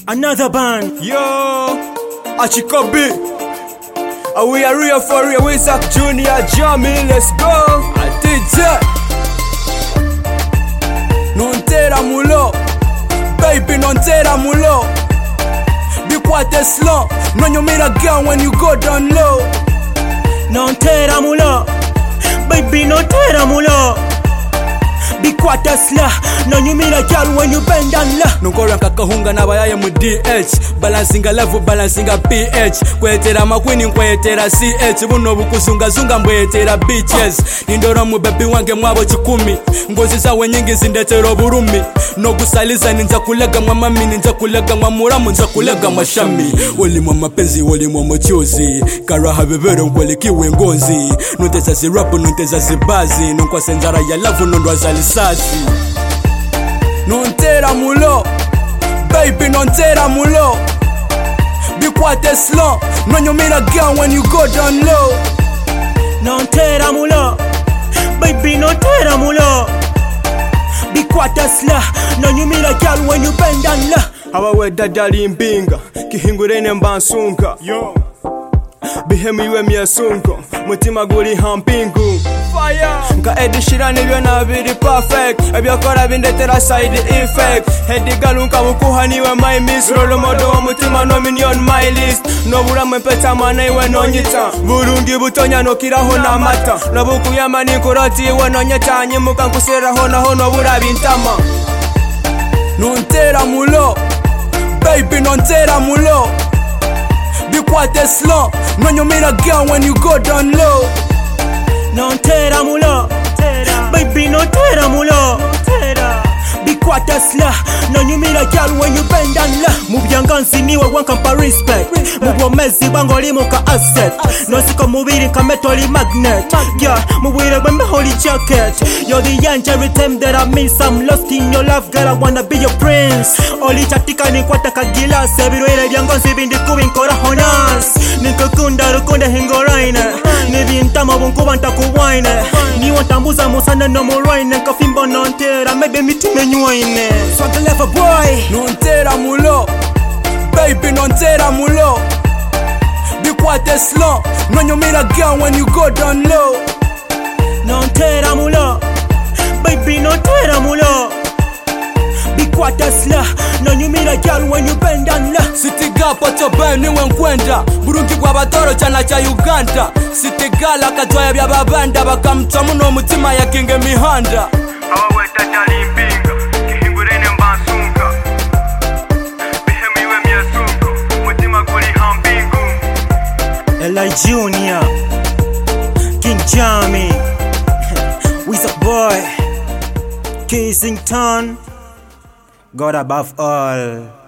Another band. Yo, Achikobi. We are real for real. We Zach Junior, Jamie. Let's go. Atija. Non tera mulo, baby, non tera mulo. Be quite slow. No you meet a gun when you go down low. Non tera mulo, baby, non tera mulo. Be quite slow. No you meet a girl when you bend down low. Nukora kakahunga na bayaye mu DH. Balancing a level, balancing a pH. Kwetera makwini, kwetera CH. Buno bukuzunga zunga mbwetera bitches. Nindora mu baby wange mwabo chikumi. Ngozi zawe nyingi zindetero burumi. No gusaliza ninja kulega mwamami, ninja kulega mwamuramu, ninja kulega mashami. Wali mapenzi, wali machozi. Karaha bebero kwelikiwe ngozi. Nunteza si rap, nunteza si bazi. Nunkwa senjara ya love, nundwa zalisazi. Non tera mulo, baby, non tera mulo. Be quite slow. No you meet a gun when you go down low. Non tera mulo, baby, non tera mulo. Be quite slow. No you meet a girl when you bend down low. Abawe dadali mbinga, kihingurene mbansunka. Yo, bihemu iwe miyasunko, mutima guri hampingu. Fire. Nka edishira nibyo nabiri perfect. Ebyakora bindetera side effect. Hedigalunka bukuha niwe my miss. Role model wa mutima no minion my list. No buramwe peta mana iwe nonyita. Burungi butonya no kiraho na mata. Nabuku yamani kurati iwe nonyeta. Nyimuka nkuseraho naho no burabintama. Non tera mulo, baby, non tera mulo. Be quite slow. No you meet a gun when you go down low. Non tera mulo, baby, non tera mulo. Be quite slow. No you meet a girl when you bend down low. Mubyangansi niwe wankampa respect. Mubomezi bango limuka asset. No siko mubiri kametoli magnet. Yeah, mubwire wembe holy jacket. You're the young every time that I miss. I'm lost in your love, girl, I wanna be your prince. Oli chatika ni kwata kagila. Sebirwele byangansi bindi kubinkora honas. Nikukunda rukunde hingoraine. Nibintama bunkuba ntakuwaine. Niwatambuza musana no muraine. Kafimbo non tera, maybe mitime nyuaine. Swag level boy. Non tera mulo, baby, non tera mulo. Be quite slow. No you meet a gun when you go down low. Non tera mulo, baby, non tera mulo. Be quite slow. No you meet a girl when you bend down low. City girl pacho ben niwe nkwenda. Burungi kwa batoro chana cha Uganda. City girl akatwaya bya babanda. Bakamutamu no mutima ya kinge mihanda. Abawe dadali mbinga, kihingurene mbansunka. Bihemu iwe miyasunko, mutima guri hampingu. Eli Junior, King Jamie, Wizard Boy, Kissington, God above all.